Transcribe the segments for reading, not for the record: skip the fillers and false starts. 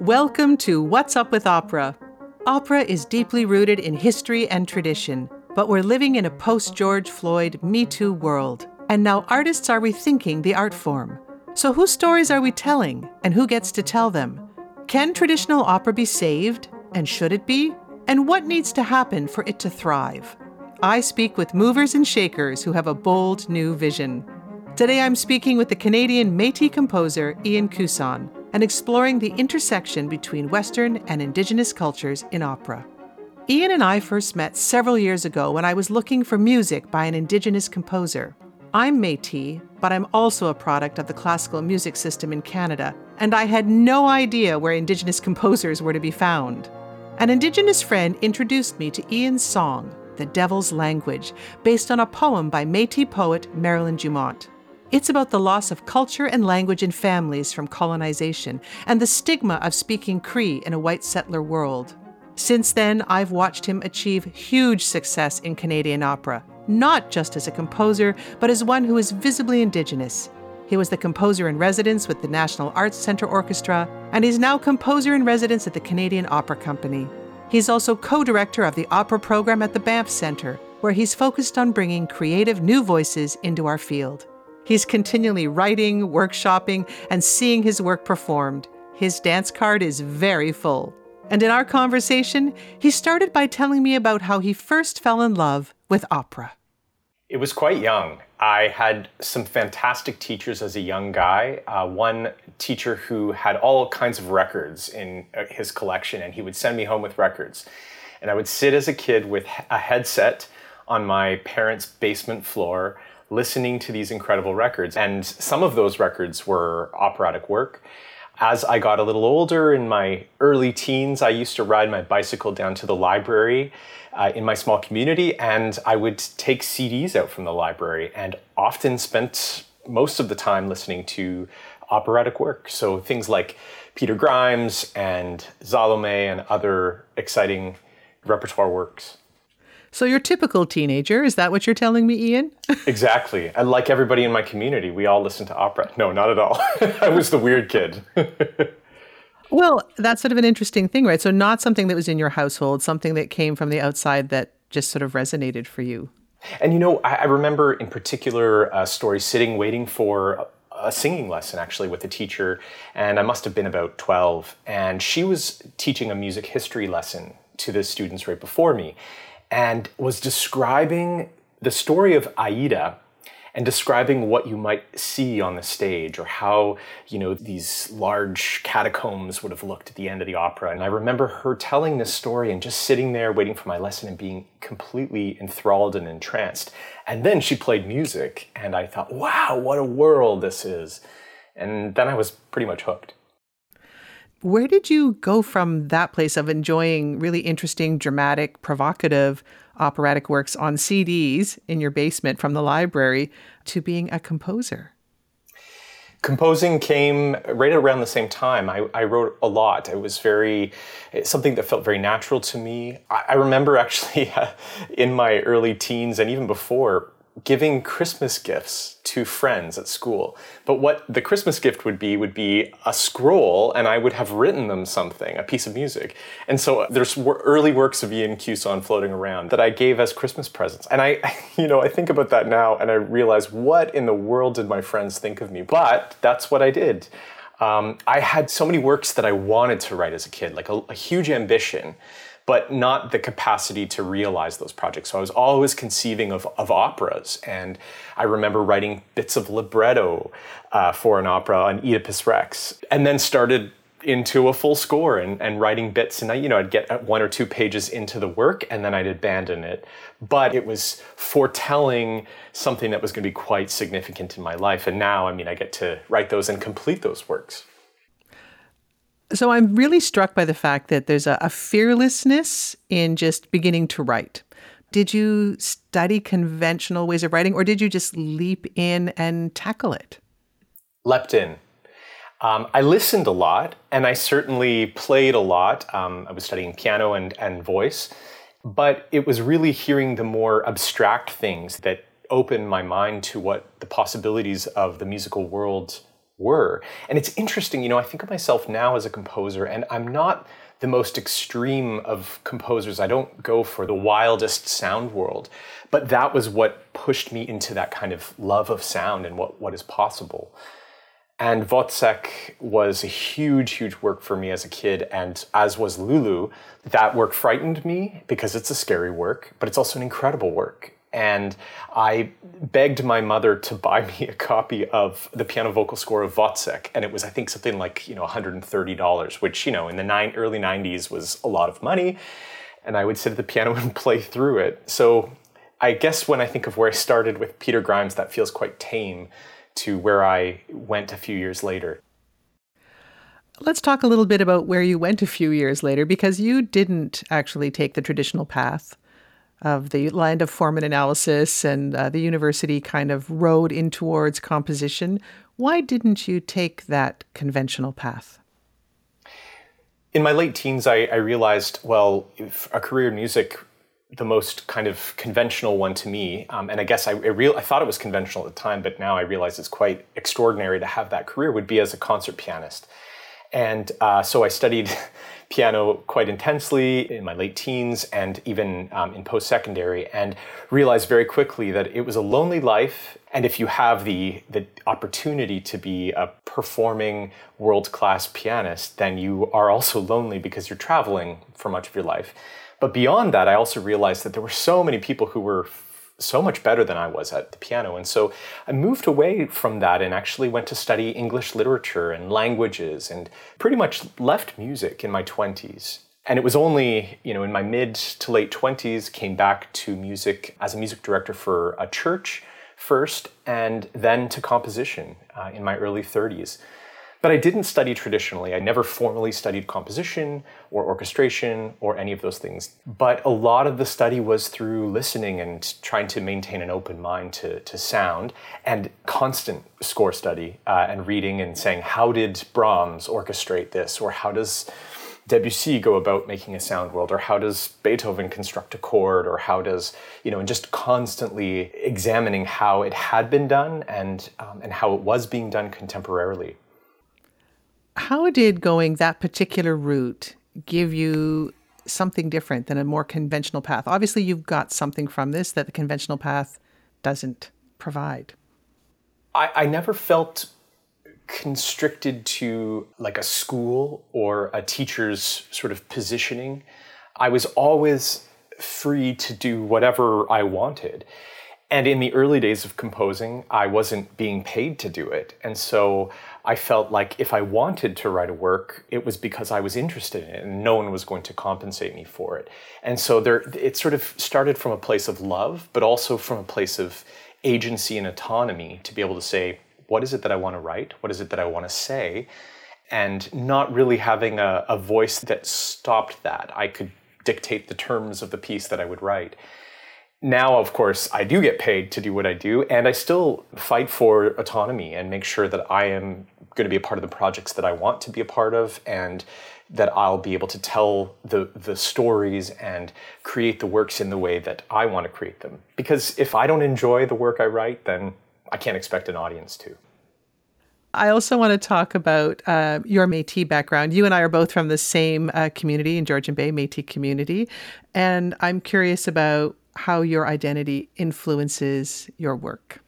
Welcome to What's Up with Opera. Opera is deeply rooted in history and tradition, but we're living in a post-George Floyd Me Too world, and now artists are rethinking the art form. So whose stories are we telling, and who gets to tell them? Can traditional opera be saved, and should it be? And what needs to happen for it to thrive? I speak with movers and shakers who have a bold new vision. Today I'm speaking with the Canadian Métis composer Ian Cusson and exploring the intersection between Western and Indigenous cultures in opera. Ian and I first met several years ago when I was looking for music by an Indigenous composer. I'm Métis, but I'm also a product of the classical music system in Canada, and I had no idea where Indigenous composers were to be found. An Indigenous friend introduced me to Ian's song, The Devil's Language, based on a poem by Métis poet Marilyn Dumont. It's about the loss of culture and language in families from colonization and the stigma of speaking Cree in a white settler world. Since then, I've watched him achieve huge success in Canadian opera, not just as a composer, but as one who is visibly Indigenous. He was the composer in residence with the National Arts Centre Orchestra, and is now composer in residence at the Canadian Opera Company. He's also co-director of the opera program at the Banff Centre, where he's focused on bringing creative new voices into our field. He's continually writing, workshopping, and seeing his work performed. His dance card is very full. And in our conversation, he started by telling me about how he first fell in love with opera. It was quite young. I had some fantastic teachers as a young guy. One teacher who had all kinds of records in his collection, and he would send me home with records. And I would sit as a kid with a headset on my parents' basement floor, listening to these incredible records. And some of those records were operatic work. As I got a little older, in my early teens, I used to ride my bicycle down to the library in my small community, and I would take CDs out from the library and often spent most of the time listening to operatic work. So things like Peter Grimes and Salome and other exciting repertoire works. So you're a typical teenager, is that what you're telling me, Ian? Exactly. And like everybody in my community, we all listen to opera. No, not at all. I was the weird kid. Well, that's sort of an interesting thing, right? So not something that was in your household, something that came from the outside that just sort of resonated for you. And you know, I remember in particular a story sitting waiting for a singing lesson actually with a teacher, and I must have been about 12, and she was teaching a music history lesson to the students right before me, and was describing the story of Aida and describing what you might see on the stage, or how, you know, these large catacombs would have looked at the end of the opera. And I remember her telling this story and just sitting there waiting for my lesson and being completely enthralled and entranced. And then she played music, and I thought, wow, what a world this is. And then I was pretty much hooked. Where did you go from that place of enjoying really interesting, dramatic, provocative operatic works on CDs in your basement from the library to being a composer? Composing came right around the same time. I wrote a lot. It was something that felt very natural to me. I remember actually in my early teens and even before, giving Christmas gifts to friends at school. But what the Christmas gift would be a scroll, and I would have written them something, a piece of music. And so there's early works of Ian Cusson floating around that I gave as Christmas presents. And I think about that now, and I realize, what in the world did my friends think of me? But that's what I did. I had so many works that I wanted to write as a kid, like a huge ambition, but not the capacity to realize those projects. So I was always conceiving of operas. And I remember writing bits of libretto for an opera on Oedipus Rex, and then started into a full score and writing bits. And I'd get 1 or 2 pages into the work, and then I'd abandon it. But it was foretelling something that was going to be quite significant in my life. And now, I get to write those and complete those works. So I'm really struck by the fact that there's a fearlessness in just beginning to write. Did you study conventional ways of writing, or did you just leap in and tackle it? Leapt in. I listened a lot, and I certainly played a lot. I was studying piano and voice, but it was really hearing the more abstract things that opened my mind to what the possibilities of the musical world were. And it's interesting, I think of myself now as a composer, and I'm not the most extreme of composers. I don't go for the wildest sound world, but that was what pushed me into that kind of love of sound and what is possible. And Wozzeck was a huge, huge work for me as a kid, and as was Lulu. That work frightened me because it's a scary work, but it's also an incredible work. And I begged my mother to buy me a copy of the piano vocal score of Wozzeck, and it was, I think, something like $130, which in the early 90s was a lot of money. And I would sit at the piano and play through it. So I guess when I think of where I started with Peter Grimes, that feels quite tame to where I went a few years later. Let's talk a little bit about where you went a few years later, because you didn't actually take the traditional path of the land of form and analysis, and the university kind of rode in towards composition. Why didn't you take that conventional path? In my late teens, I realized, well, if a career in music, the most kind of conventional one to me, and I guess I thought it was conventional at the time, but now I realize it's quite extraordinary to have that career, would be as a concert pianist. And so I studied piano quite intensely in my late teens and even in post-secondary, and realized very quickly that it was a lonely life. And if you have the opportunity to be a performing world-class pianist, then you are also lonely because you're traveling for much of your life. But beyond that, I also realized that there were so many people who were so much better than I was at the piano. And so I moved away from that and actually went to study English literature and languages, and pretty much left music in my 20s. And it was only, in my mid to late 20s, came back to music as a music director for a church first, and then to composition in my early 30s. But I didn't study traditionally. I never formally studied composition or orchestration or any of those things. But a lot of the study was through listening and trying to maintain an open mind to sound, and constant score study and reading and saying, how did Brahms orchestrate this? Or how does Debussy go about making a sound world? Or how does Beethoven construct a chord? Or how does, and just constantly examining how it had been done and how it was being done contemporarily. How did going that particular route give you something different than a more conventional path? Obviously, you've got something from this that the conventional path doesn't provide. I never felt constricted to like a school or a teacher's sort of positioning. I was always free to do whatever I wanted. And in the early days of composing, I wasn't being paid to do it. And so I felt like if I wanted to write a work, it was because I was interested in it, and no one was going to compensate me for it. And so it sort of started from a place of love, but also from a place of agency and autonomy to be able to say, what is it that I want to write? What is it that I want to say? And not really having a voice that stopped that. I could dictate the terms of the piece that I would write. Now, of course, I do get paid to do what I do, and I still fight for autonomy and make sure that I am going to be a part of the projects that I want to be a part of, and that I'll be able to tell the stories and create the works in the way that I want to create them. Because if I don't enjoy the work I write, then I can't expect an audience to. I also want to talk about your Métis background. You and I are both from the same community in Georgian Bay, Métis community, and I'm curious about how your identity influences your work.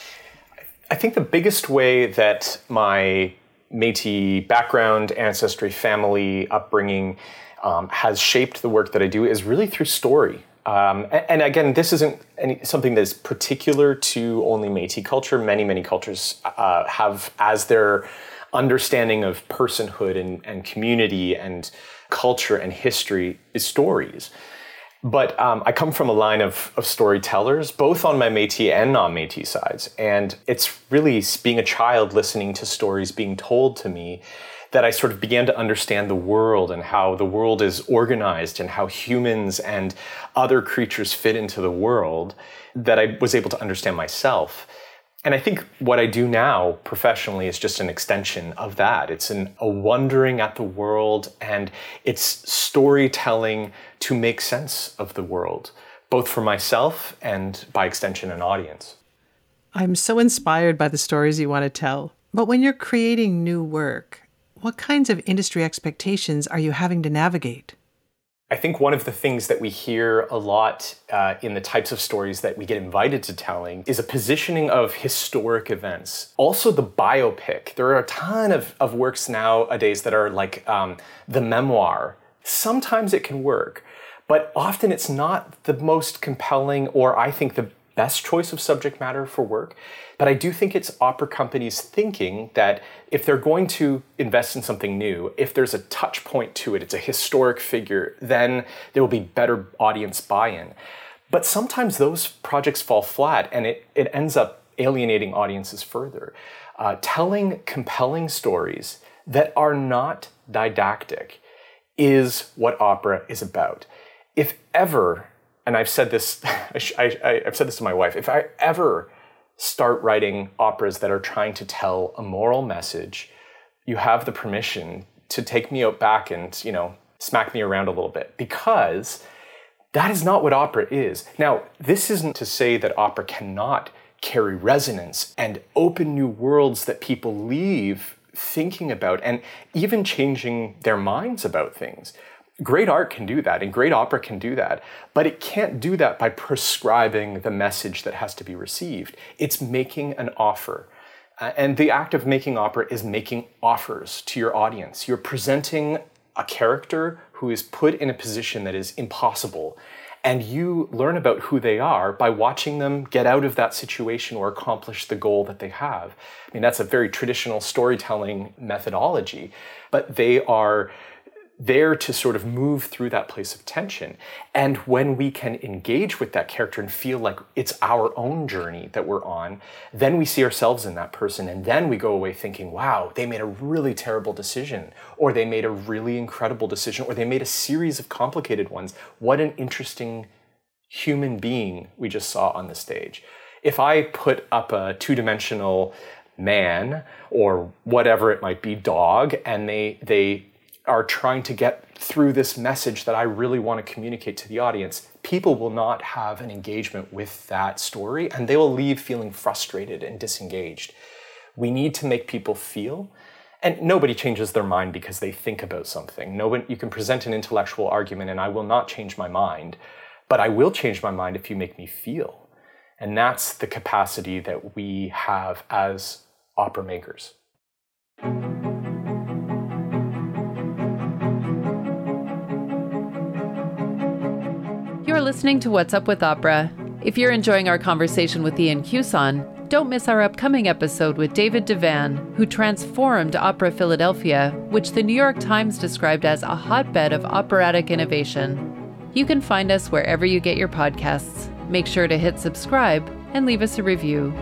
I think the biggest way that my Métis background, ancestry, family, upbringing has shaped the work that I do is really through story. And again, this isn't something that's particular to only Métis culture. Many, many cultures have as their understanding of personhood and community and culture and history is stories. But I come from a line of storytellers, both on my Métis and non-Métis sides. And it's really being a child listening to stories being told to me that I sort of began to understand the world and how the world is organized and how humans and other creatures fit into the world, that I was able to understand myself. And I think what I do now professionally is just an extension of that. It's a wondering at the world, and it's storytelling to make sense of the world, both for myself and by extension an audience. I'm so inspired by the stories you want to tell. But when you're creating new work, what kinds of industry expectations are you having to navigate? I think one of the things that we hear a lot in the types of stories that we get invited to telling is a positioning of historic events. Also the biopic. There are a ton of works nowadays that are like the memoir. Sometimes it can work, but often it's not the most compelling or I think the best choice of subject matter for work. But I do think it's opera companies thinking that if they're going to invest in something new, if there's a touch point to it, it's a historic figure, then there will be better audience buy-in. But sometimes those projects fall flat and it ends up alienating audiences further. Telling compelling stories that are not didactic is what opera is about. If ever, and I've said this, I've said this to my wife, if I ever start writing operas that are trying to tell a moral message, you have the permission to take me out back and, smack me around a little bit, because that is not what opera is. Now, this isn't to say that opera cannot carry resonance and open new worlds that people leave thinking about and even changing their minds about things. Great art can do that, and great opera can do that, but it can't do that by prescribing the message that has to be received. It's making an offer. And the act of making opera is making offers to your audience. You're presenting a character who is put in a position that is impossible, and you learn about who they are by watching them get out of that situation or accomplish the goal that they have. I mean, that's a very traditional storytelling methodology, but they are there to sort of move through that place of tension. And when we can engage with that character and feel like it's our own journey that we're on, then we see ourselves in that person. And then we go away thinking, wow, they made a really terrible decision, or they made a really incredible decision, or they made a series of complicated ones. What an interesting human being we just saw on the stage. If I put up a two-dimensional man or whatever it might be, dog, and they are trying to get through this message that I really want to communicate to the audience, people will not have an engagement with that story, and they will leave feeling frustrated and disengaged. We need to make people feel, and nobody changes their mind because they think about something. You can present an intellectual argument and I will not change my mind, but I will change my mind if you make me feel. And that's the capacity that we have as opera makers. You're listening to What's Up with Opera. If you're enjoying our conversation with Ian Cuson, don't miss our upcoming episode with David Devan, who transformed Opera Philadelphia, which the New York Times described as a hotbed of operatic innovation. You can find us wherever you get your podcasts. Make sure to hit subscribe and leave us a review.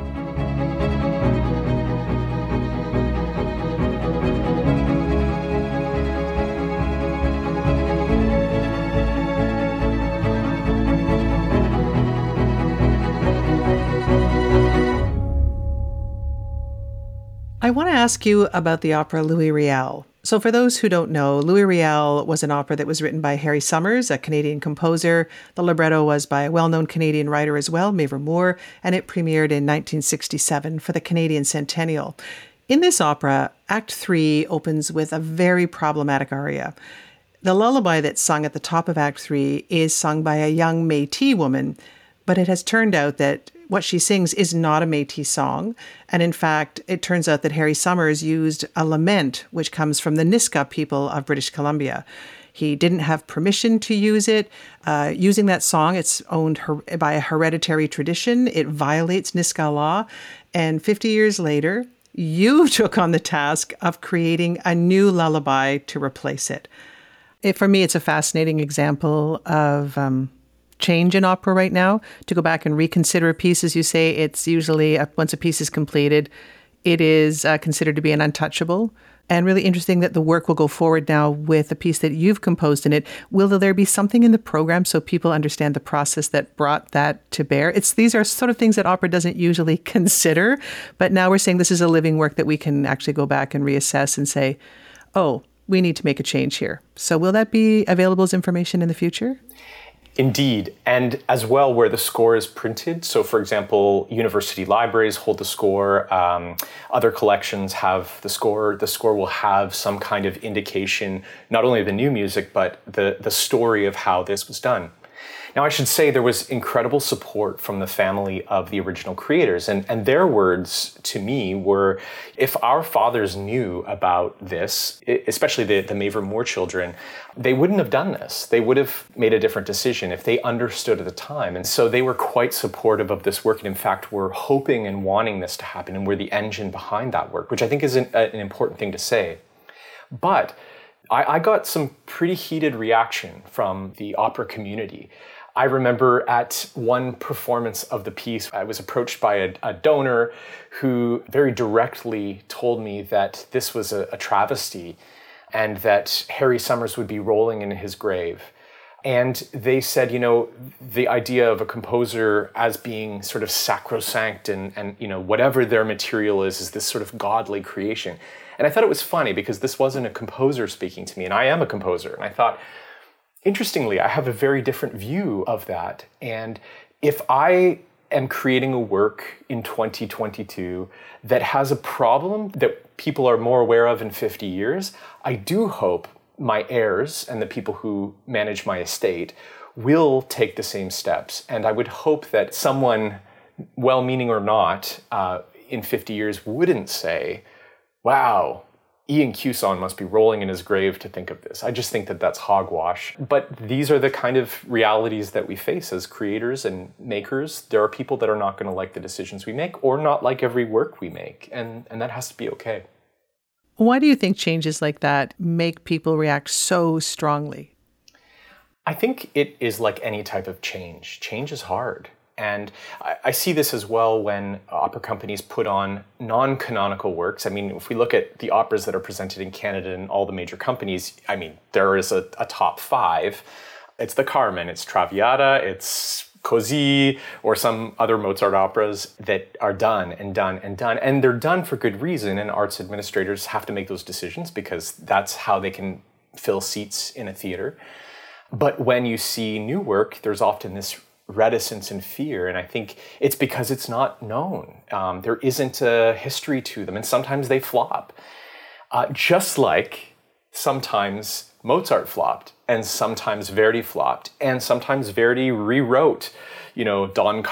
I want to ask you about the opera Louis Riel. So for those who don't know, Louis Riel was an opera that was written by Harry Summers, a Canadian composer. The libretto was by a well-known Canadian writer as well, Mavor Moore, and it premiered in 1967 for the Canadian Centennial. In this opera, Act 3 opens with a very problematic aria. The lullaby that's sung at the top of Act 3 is sung by a young Métis woman, but it has turned out that what she sings is not a Métis song. And in fact, it turns out that Harry Summers used a lament, which comes from the Nisga'a people of British Columbia. He didn't have permission to use it. Using that song, it's owned by a hereditary tradition. It violates Nisga'a law. And 50 years later, you took on the task of creating a new lullaby to replace it. For me, it's a fascinating example of change in opera right now, to go back and reconsider a piece. As you say, it's usually, once a piece is completed, it is considered to be an untouchable. And really interesting that the work will go forward now with a piece that you've composed in it. Will there be something in the program so people understand the process that brought that to bear? These are sort of things that opera doesn't usually consider, but now we're saying this is a living work that we can actually go back and reassess and say, oh, we need to make a change here. So will that be available as information in the future? Indeed, and as well where the score is printed. So for example, university libraries hold the score, other collections have the score. The score will have some kind of indication, not only of the new music, but the story of how this was done. Now, I should say there was incredible support from the family of the original creators, and their words to me were, if our fathers knew about this, especially the Mavor Moore children, they wouldn't have done this. They would have made a different decision if they understood at the time. And so they were quite supportive of this work, and in fact were hoping and wanting this to happen, and were the engine behind that work, which I think is an important thing to say. But I got some pretty heated reaction from the opera community. I remember at one performance of the piece, I was approached by a donor who very directly told me that this was a travesty and that Harry Summers would be rolling in his grave. And they said, the idea of a composer as being sort of sacrosanct and whatever their material is this sort of godly creation. And I thought it was funny because this wasn't a composer speaking to me, and I am a composer. And I thought, interestingly, I have a very different view of that. And if I am creating a work in 2022 that has a problem that people are more aware of in 50 years, I do hope my heirs and the people who manage my estate will take the same steps. And I would hope that someone, well-meaning or not, in 50 years wouldn't say, wow, Ian Cuson must be rolling in his grave to think of this. I just think that that's hogwash. But these are the kind of realities that we face as creators and makers. There are people that are not going to like the decisions we make or not like every work we make. And that has to be okay. Why do you think changes like that make people react so strongly? I think it is like any type of change. Change is hard. And I see this as well when opera companies put on non-canonical works. I mean, if we look at the operas that are presented in Canada and all the major companies, I mean, there is a top 5. It's the Carmen, it's Traviata, it's Così, or some other Mozart operas that are done and done and done. And they're done for good reason, and arts administrators have to make those decisions because that's how they can fill seats in a theater. But when you see new work, there's often this reticence and fear, and I think it's because it's not known. There isn't a history to them, and sometimes they flop. Just like sometimes Mozart flopped, and sometimes Verdi flopped, and sometimes Verdi rewrote, Don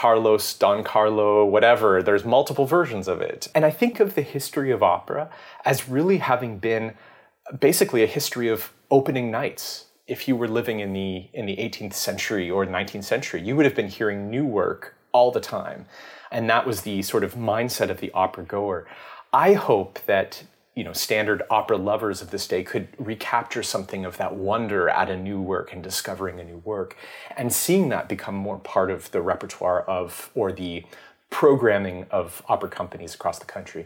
Carlo, whatever. There's multiple versions of it. And I think of the history of opera as really having been basically a history of opening nights. If you were living in the 18th century or 19th century, you would have been hearing new work all the time. And that was the sort of mindset of the opera goer. I hope that, standard opera lovers of this day could recapture something of that wonder at a new work and discovering a new work, and seeing that become more part of the repertoire of, or the programming of opera companies across the country.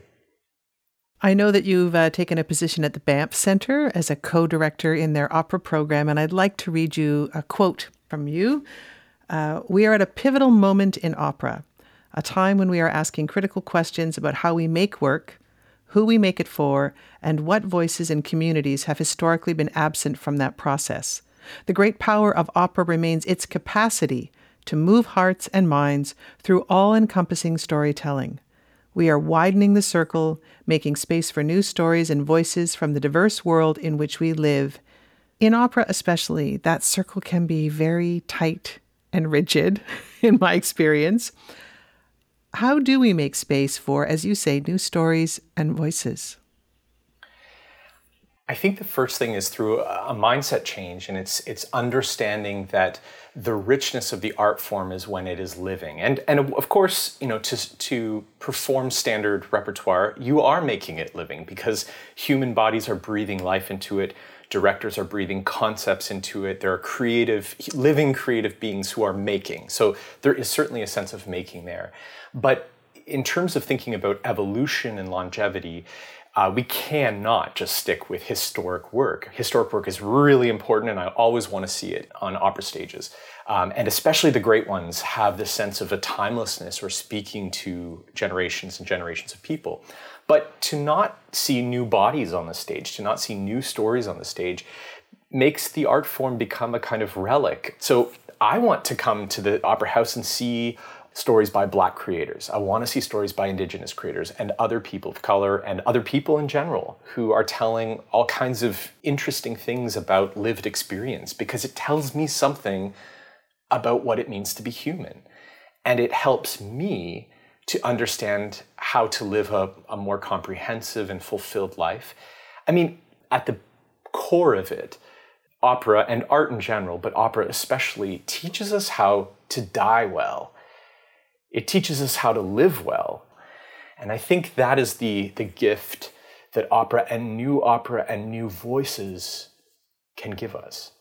I know that you've taken a position at the Banff Centre as a co-director in their opera program, and I'd like to read you a quote from you. We are at a pivotal moment in opera, a time when we are asking critical questions about how we make work, who we make it for, and what voices and communities have historically been absent from that process. The great power of opera remains its capacity to move hearts and minds through all-encompassing storytelling. We are widening the circle, making space for new stories and voices from the diverse world in which we live. In opera especially, that circle can be very tight and rigid, in my experience. How do we make space for, as you say, new stories and voices? I think the first thing is through a mindset change, and it's understanding that the richness of the art form is when it is living. And of course, to perform standard repertoire, you are making it living because human bodies are breathing life into it. Directors are breathing concepts into it. There are living creative beings who are making. So there is certainly a sense of making there. But in terms of thinking about evolution and longevity, we cannot just stick with historic work. Historic work is really important, and I always want to see it on opera stages. And especially the great ones have this sense of a timelessness or speaking to generations and generations of people. But to not see new bodies on the stage, to not see new stories on the stage, makes the art form become a kind of relic. So I want to come to the Opera House and see stories by Black creators. I want to see stories by Indigenous creators and other people of color and other people in general who are telling all kinds of interesting things about lived experience, because it tells me something about what it means to be human. And it helps me to understand how to live a more comprehensive and fulfilled life. I mean, at the core of it, opera and art in general, but opera especially, teaches us how to die well. It teaches us how to live well. And I think that is the gift that opera and new voices can give us.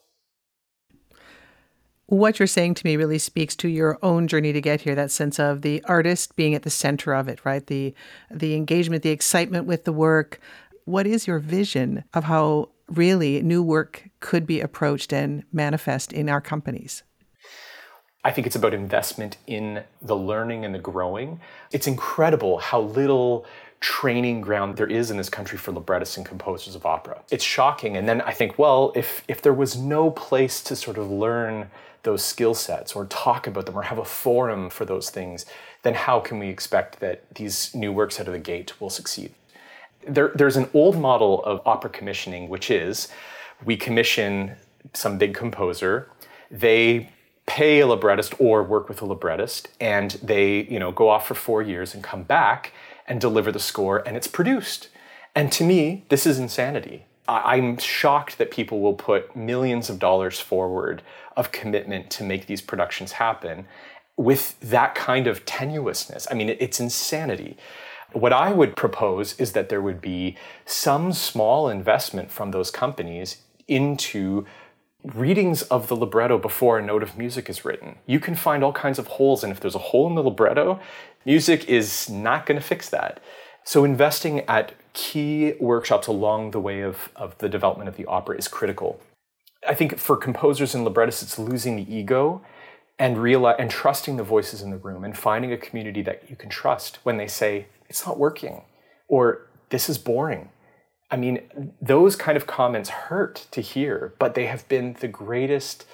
What you're saying to me really speaks to your own journey to get here, that sense of the artist being at the center of it, right? The engagement, the excitement with the work. What is your vision of how really new work could be approached and manifest in our companies? I think it's about investment in the learning and the growing. It's incredible how little training ground there is in this country for librettists and composers of opera. It's shocking. And then I think, well, if there was no place to sort of learn those skill sets or talk about them or have a forum for those things, then how can we expect that these new works out of the gate will succeed? There's an old model of opera commissioning, which is we commission some big composer, they pay a librettist or work with a librettist, and they, go off for 4 years and come back and deliver the score, and it's produced. And to me, this is insanity. I'm shocked that people will put millions of dollars forward of commitment to make these productions happen with that kind of tenuousness. I mean, it's insanity. What I would propose is that there would be some small investment from those companies into readings of the libretto before a note of music is written. You can find all kinds of holes, and if there's a hole in the libretto, music is not going to fix that. So investing at key workshops along the way of the development of the opera is critical. I think for composers and librettists, it's losing the ego and trusting the voices in the room and finding a community that you can trust when they say, it's not working, or this is boring. I mean, those kind of comments hurt to hear, but they have been the greatest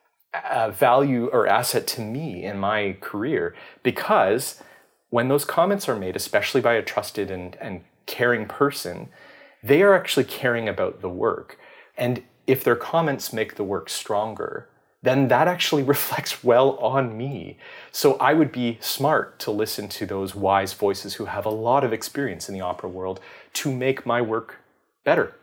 value or asset to me in my career, because when those comments are made, especially by a trusted and caring person, they are actually caring about the work. And if their comments make the work stronger, then that actually reflects well on me. So I would be smart to listen to those wise voices who have a lot of experience in the opera world to make my work better.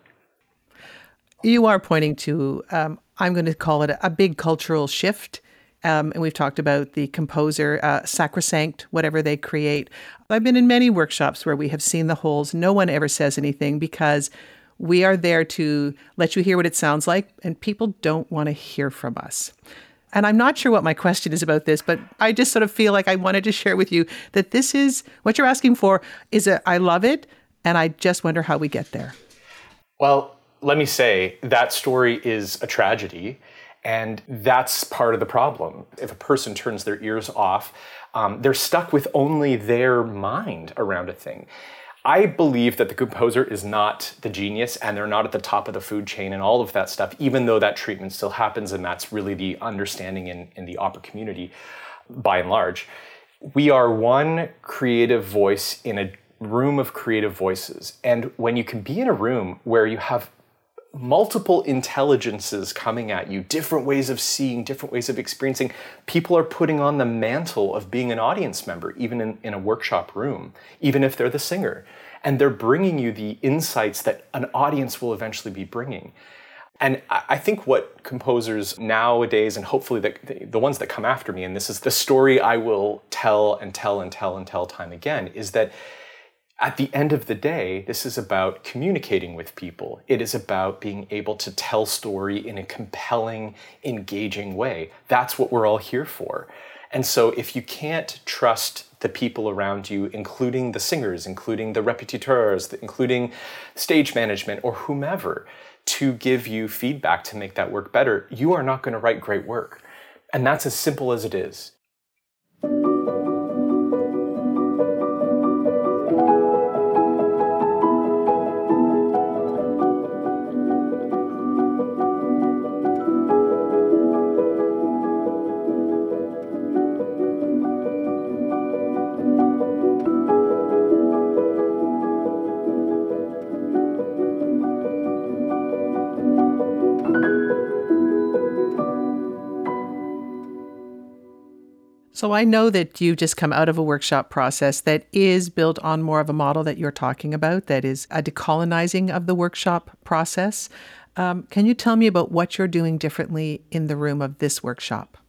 You are pointing to, I'm going to call it a big cultural shift. And we've talked about the composer, sacrosanct, whatever they create. I've been in many workshops where we have seen the holes. No one ever says anything because we are there to let you hear what it sounds like, and people don't want to hear from us. And I'm not sure what my question is about this, but I just sort of feel like I wanted to share with you that this is what you're asking for. I love it, and I just wonder how we get there. Well, let me say that story is a tragedy, and that's part of the problem. If a person turns their ears off, they're stuck with only their mind around a thing. I believe that the composer is not the genius, and they're not at the top of the food chain and all of that stuff, even though that treatment still happens, and that's really the understanding in the opera community by and large. We are one creative voice in a room of creative voices. And when you can be in a room where you have multiple intelligences coming at you, different ways of seeing, different ways of experiencing, people are putting on the mantle of being an audience member, even in a workshop room, even if they're the singer. And they're bringing you the insights that an audience will eventually be bringing. And I think what composers nowadays, and hopefully the ones that come after me, and this is the story I will tell and tell and tell and tell time again, is that at the end of the day, this is about communicating with people. It is about being able to tell story in a compelling, engaging way. That's what we're all here for. And so if you can't trust the people around you, including the singers, including the répétiteurs, including stage management or whomever, to give you feedback to make that work better, you are not going to write great work. And that's as simple as it is. So I know that you've just come out of a workshop process that is built on more of a model that you're talking about, that is a decolonizing of the workshop process. Can you tell me about what you're doing differently in the room of this workshop?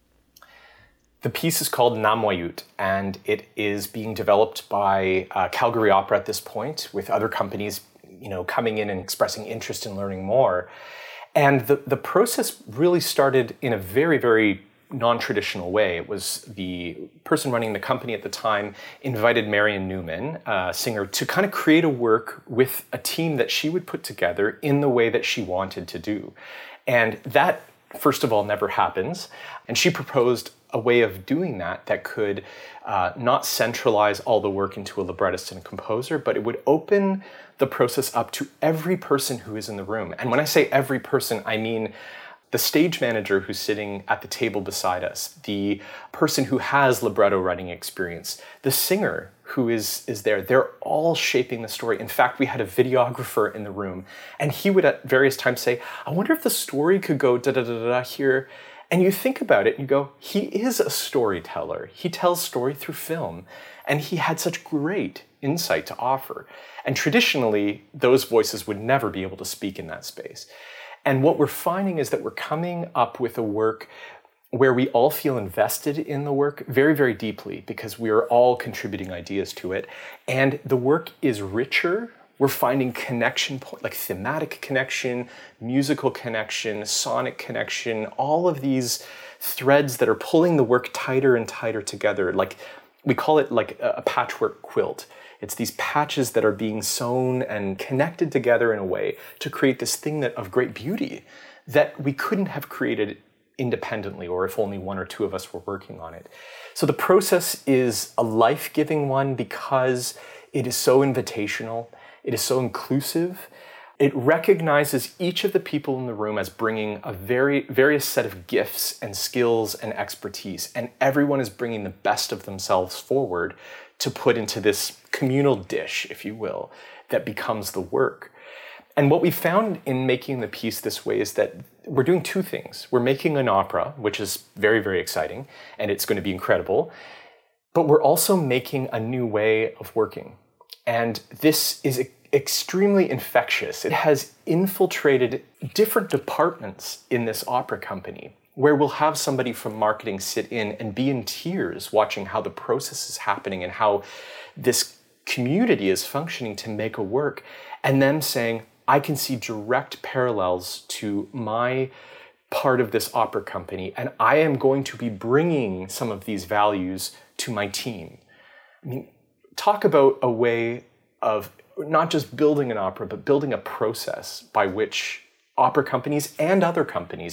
The piece is called Namoyut, and it is being developed by Calgary Opera at this point, with other companies, coming in and expressing interest in learning more. And the process really started in a very, very non-traditional way. It was the person running the company at the time invited Marion Newman, a singer, to kind of create a work with a team that she would put together in the way that she wanted to do. And that, first of all, never happens. And she proposed a way of doing that could not centralize all the work into a librettist and a composer, but it would open the process up to every person who is in the room. And when I say every person, I mean the stage manager who's sitting at the table beside us, the person who has libretto writing experience, the singer who is there. They're all shaping the story. In fact, we had a videographer in the room, and he would at various times say, I wonder if the story could go da-da-da-da here. And you think about it, and you go, he is a storyteller. He tells story through film, and he had such great insight to offer. And traditionally, those voices would never be able to speak in that space. And what we're finding is that we're coming up with a work where we all feel invested in the work very, very deeply, because we are all contributing ideas to it. And the work is richer. We're finding connection, like thematic connection, musical connection, sonic connection, all of these threads that are pulling the work tighter and tighter together. Like, we call it like a patchwork quilt. It's these patches that are being sewn and connected together in a way to create this thing of great beauty that we couldn't have created independently, or if only one or two of us were working on it. So the process is a life-giving one because it is so invitational. It is so inclusive. It recognizes each of the people in the room as bringing a various set of gifts and skills and expertise, and everyone is bringing the best of themselves forward to put into this communal dish, if you will, that becomes the work. And what we found in making the piece this way is that we're doing two things. We're making an opera, which is very, very exciting, and it's going to be incredible, but we're also making a new way of working. And this is extremely infectious. It has infiltrated different departments in this opera company, where we'll have somebody from marketing sit in and be in tears watching how the process is happening and how this community is functioning to make a work, and them saying, I can see direct parallels to my part of this opera company, and I am going to be bringing some of these values to my team. I mean, talk about a way of not just building an opera, but building a process by which opera companies and other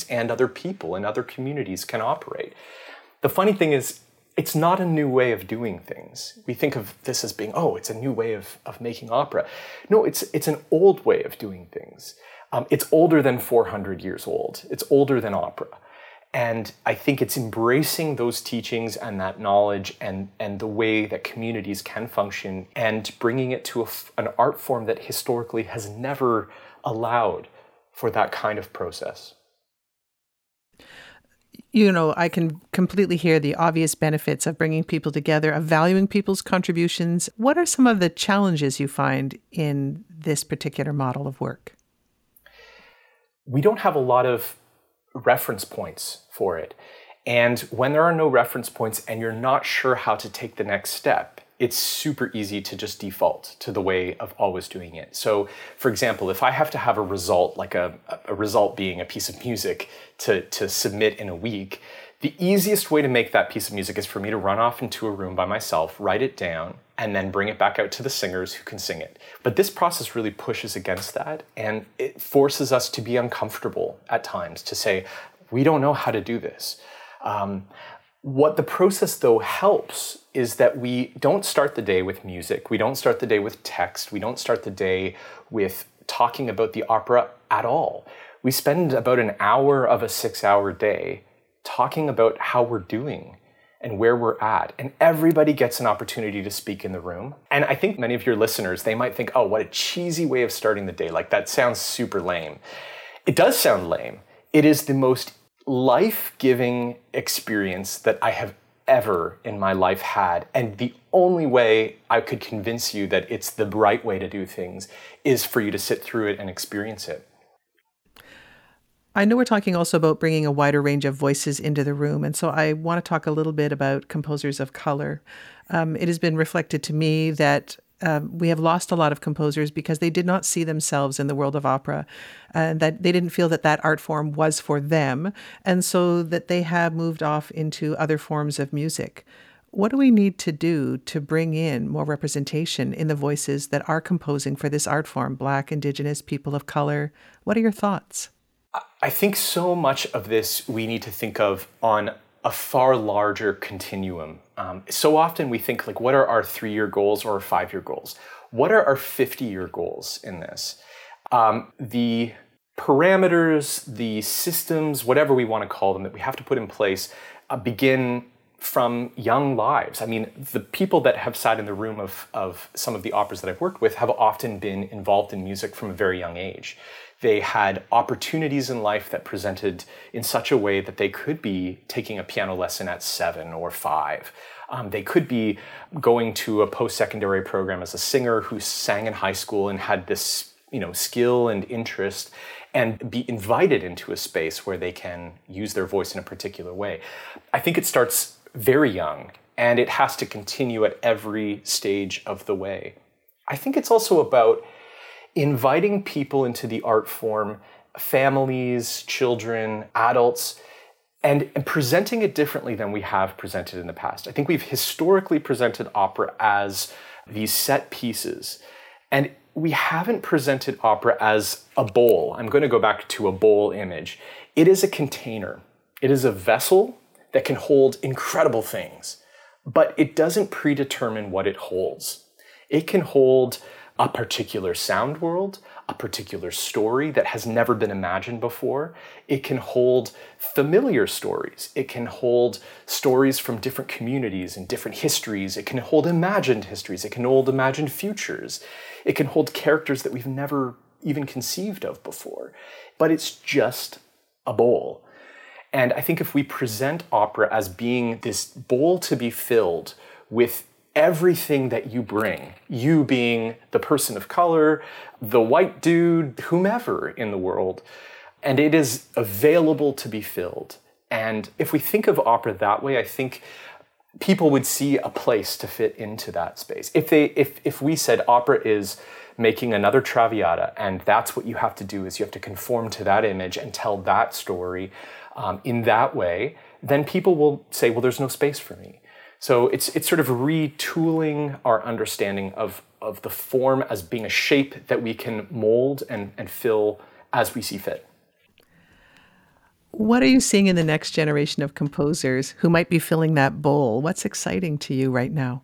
people and other communities can operate. The funny thing is, it's not a new way of doing things. We think of this as being, it's a new way of making opera. No, it's an old way of doing things. It's older than 400 years old. It's older than opera. And I think it's embracing those teachings and that knowledge and the way that communities can function and bringing it to an art form that historically has never allowed for that kind of process. I can completely hear the obvious benefits of bringing people together, of valuing people's contributions. What are some of the challenges you find in this particular model of work? We don't have a lot of reference points for it. And when there are no reference points and you're not sure how to take the next step, it's super easy to just default to the way of always doing it. So, for example, if I have to have a result, like a result being a piece of music to submit in a week, the easiest way to make that piece of music is for me to run off into a room by myself, write it down, and then bring it back out to the singers who can sing it. But this process really pushes against that, and it forces us to be uncomfortable at times, to say, we don't know how to do this. What the process, though, helps is that we don't start the day with music. We don't start the day with text. We don't start the day with talking about the opera at all. We spend about an hour of a 6-hour day talking about how we're doing and where we're at. And everybody gets an opportunity to speak in the room. And I think many of your listeners, they might think, what a cheesy way of starting the day. Like, that sounds super lame. It does sound lame. It is the most life-giving experience that I have ever in my life had. And the only way I could convince you that it's the right way to do things is for you to sit through it and experience it. I know we're talking also about bringing a wider range of voices into the room. And so I want to talk a little bit about composers of color. It has been reflected to me that we have lost a lot of composers because they did not see themselves in the world of opera, and that they didn't feel that that art form was for them. And so that they have moved off into other forms of music. What do we need to do to bring in more representation in the voices that are composing for this art form, Black, Indigenous, people of color? What are your thoughts? I think so much of this we need to think of on a far larger continuum. So often we think, like, what are our 3-year goals or 5-year goals? What are our 50-year goals in this? The parameters, the systems, whatever we want to call them, that we have to put in place begin from young lives. I mean, the people that have sat in the room of some of the operas that I've worked with have often been involved in music from a very young age. They had opportunities in life that presented in such a way that they could be taking a piano lesson at 7 or 5. They could be going to a post-secondary program as a singer who sang in high school and had this, skill and interest, and be invited into a space where they can use their voice in a particular way. I think it starts very young, and it has to continue at every stage of the way. I think it's also about inviting people into the art form, families, children, adults, and presenting it differently than we have presented in the past. I think we've historically presented opera as these set pieces, and we haven't presented opera as a bowl. I'm going to go back to a bowl image. It is a container. It is a vessel that can hold incredible things, but it doesn't predetermine what it holds. It can hold a particular sound world, a particular story that has never been imagined before. It can hold familiar stories. It can hold stories from different communities and different histories. It can hold imagined histories. It can hold imagined futures. It can hold characters that we've never even conceived of before. But it's just a bowl. And I think if we present opera as being this bowl to be filled with everything that you bring, you being the person of color, the white dude, whomever in the world, and it is available to be filled. And if we think of opera that way, I think people would see a place to fit into that space. If we said opera is making another Traviata, and that's what you have to do, is you have to conform to that image and tell that story in that way, then people will say, well, there's no space for me. So it's sort of retooling our understanding of the form as being a shape that we can mold and fill as we see fit. What are you seeing in the next generation of composers who might be filling that bowl? What's exciting to you right now?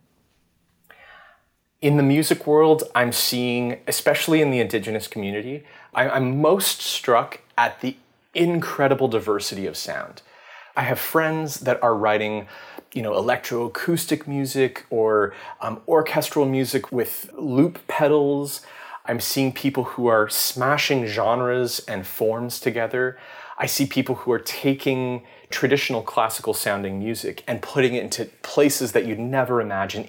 In the music world, I'm seeing, especially in the Indigenous community, I'm most struck at the incredible diversity of sound. I have friends that are writing electroacoustic music or orchestral music with loop pedals. I'm seeing people who are smashing genres and forms together. I see people who are taking traditional classical sounding music and putting it into places that you'd never imagine,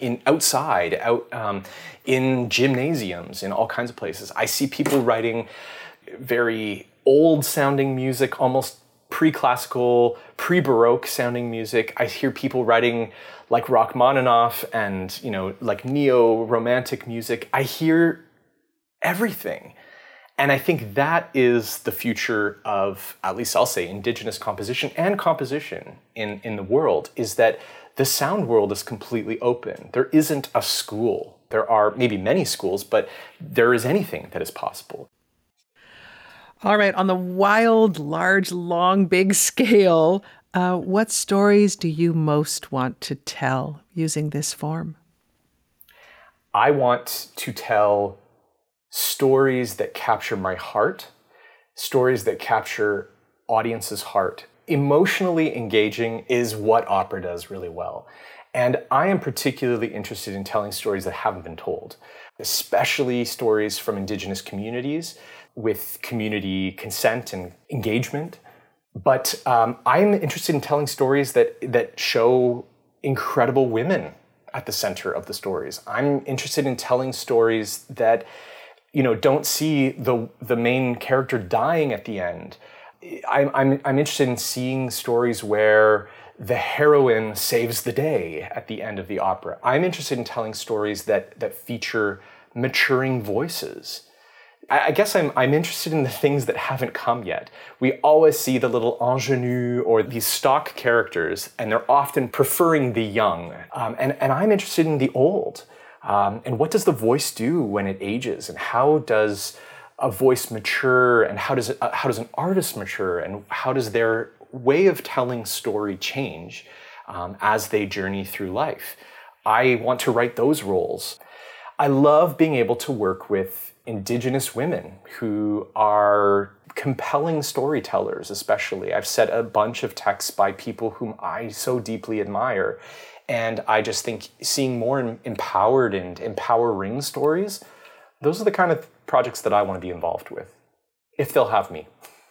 in gymnasiums, in all kinds of places. I see people writing very old sounding music, almost pre-classical, pre-Baroque sounding music. I hear people writing like Rachmaninoff and, like neo-romantic music. I hear everything. And I think that is the future of, at least I'll say, Indigenous composition and composition in the world, is that the sound world is completely open. There isn't a school. There are maybe many schools, but there is anything that is possible. All right, on the wild, large, long, big scale, what stories do you most want to tell using this form? I want to tell stories that capture my heart, stories that capture audience's heart. Emotionally engaging is what opera does really well. And I am particularly interested in telling stories that haven't been told, especially stories from Indigenous communities with community consent and engagement. But I'm interested in telling stories that show incredible women at the center of the stories. I'm interested in telling stories that, don't see the main character dying at the end. I'm interested in seeing stories where the heroine saves the day at the end of the opera. I'm interested in telling stories that feature maturing voices. I guess I'm interested in the things that haven't come yet. We always see the little ingenue or these stock characters, and they're often preferring the young. And I'm interested in the old. And what does the voice do when it ages? And how does a voice mature? And how does an artist mature? And how does their way of telling story change as they journey through life? I want to write those roles. I love being able to work with Indigenous women who are compelling storytellers, especially. I've set a bunch of texts by people whom I so deeply admire. And I just think seeing more empowered and empowering stories, those are the kind of projects that I want to be involved with, if they'll have me.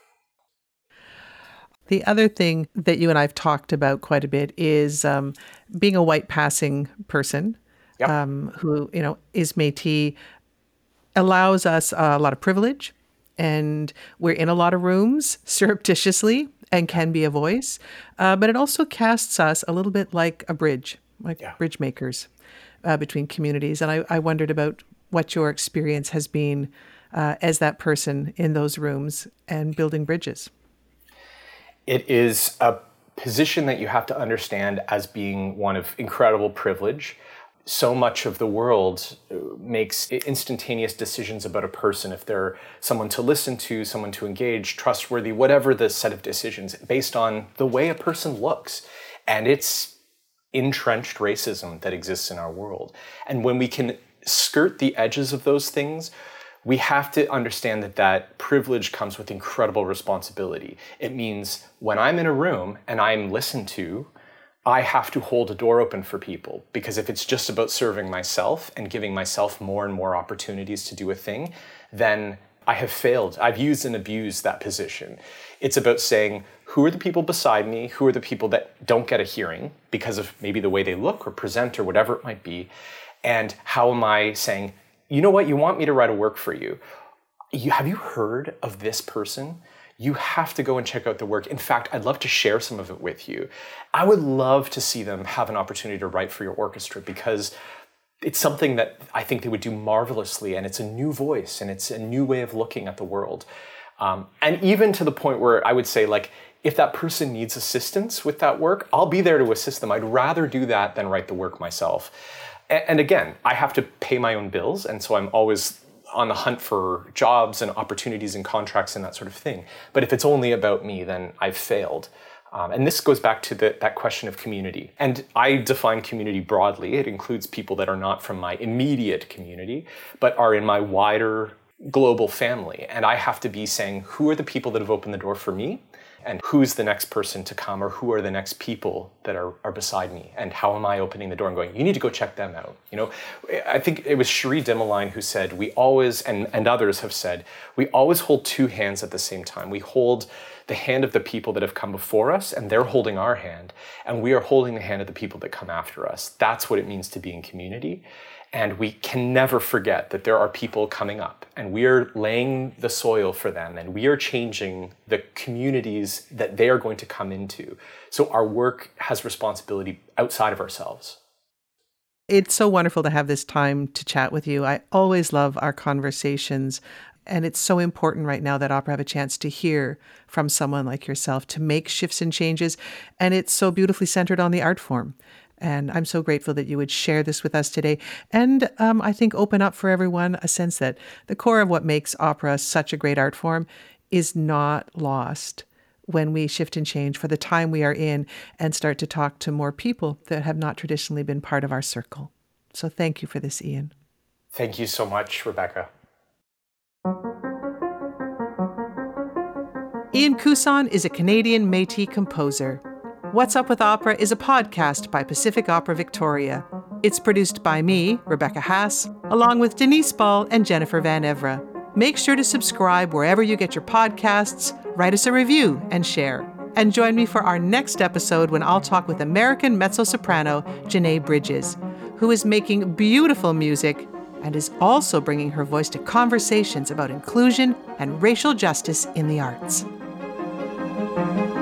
The other thing that you and I have talked about quite a bit is being a white passing person. Yep. Who, is Métis, allows us a lot of privilege, and we're in a lot of rooms surreptitiously and can be a voice. But it also casts us a little bit like a bridge, bridge makers between communities. And I wondered about what your experience has been as that person in those rooms and building bridges. It is a position that you have to understand as being one of incredible privilege. So much of the world makes instantaneous decisions about a person, if they're someone to listen to, someone to engage, trustworthy, whatever the set of decisions, based on the way a person looks. And it's entrenched racism that exists in our world. And when we can skirt the edges of those things, we have to understand that privilege comes with incredible responsibility. It means when I'm in a room and I'm listened to, I have to hold a door open for people, because if it's just about serving myself and giving myself more and more opportunities to do a thing, then I have failed. I've used and abused that position. It's about saying, who are the people beside me? Who are the people that don't get a hearing because of maybe the way they look or present or whatever it might be? And how am I saying, you know what, you want me to write a work for you. Have you heard of this person? You have to go and check out the work. In fact, I'd love to share some of it with you. I would love to see them have an opportunity to write for your orchestra, because it's something that I think they would do marvelously, and it's a new voice, and it's a new way of looking at the world. And even to the point where I would say, if that person needs assistance with that work, I'll be there to assist them. I'd rather do that than write the work myself. And again, I have to pay my own bills, and so I'm always on the hunt for jobs and opportunities and contracts and that sort of thing. But if it's only about me, then I've failed. And this goes back to that question of community. And I define community broadly. It includes people that are not from my immediate community, but are in my wider global family. And I have to be saying, who are the people that have opened the door for me? And who's the next person to come, or who are the next people that are beside me? And how am I opening the door and going, you need to go check them out? I think it was Cherie Dimaline who said, we always, and others have said, we always hold two hands at the same time. We hold the hand of the people that have come before us, and they're holding our hand. And we are holding the hand of the people that come after us. That's what it means to be in community. And we can never forget that there are people coming up, and we are laying the soil for them, and we are changing the communities that they are going to come into. So our work has responsibility outside of ourselves. It's so wonderful to have this time to chat with you. I always love our conversations, and it's so important right now that opera have a chance to hear from someone like yourself to make shifts and changes, and it's so beautifully centered on the art form. And I'm so grateful that you would share this with us today. And I think open up for everyone a sense that the core of what makes opera such a great art form is not lost when we shift and change for the time we are in and start to talk to more people that have not traditionally been part of our circle. So thank you for this, Ian. Thank you so much, Rebecca. Ian Cousson is a Canadian Métis composer. What's Up with Opera is a podcast by Pacific Opera Victoria. It's produced by me, Rebecca Haas, along with Denise Ball and Jennifer Van Evra. Make sure to subscribe wherever you get your podcasts, write us a review, and share. And join me for our next episode when I'll talk with American mezzo-soprano Janae Bridges, who is making beautiful music and is also bringing her voice to conversations about inclusion and racial justice in the arts.